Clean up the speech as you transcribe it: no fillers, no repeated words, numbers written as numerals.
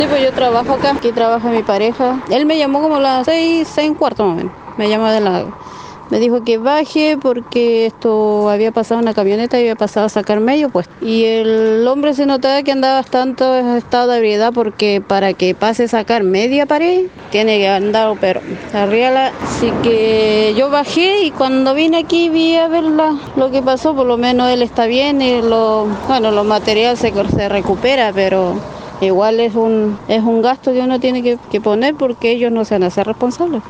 Sí, pues yo trabajo acá, aquí trabaja mi pareja. Él me llamó como a las 6:15 más o menos. Me llamó me dijo que baje porque esto había pasado una camioneta y había pasado a sacar medio pues. Y el hombre se notaba que andaba bastante en estado de ebriedad porque para que pase a sacar media pared tiene que andar pero arriba. Así que yo bajé y cuando vine aquí vi a ver lo que pasó. Por lo menos él está bien y los materiales se recupera, pero igual es un gasto que uno tiene que poner porque ellos no se van a hacer responsables.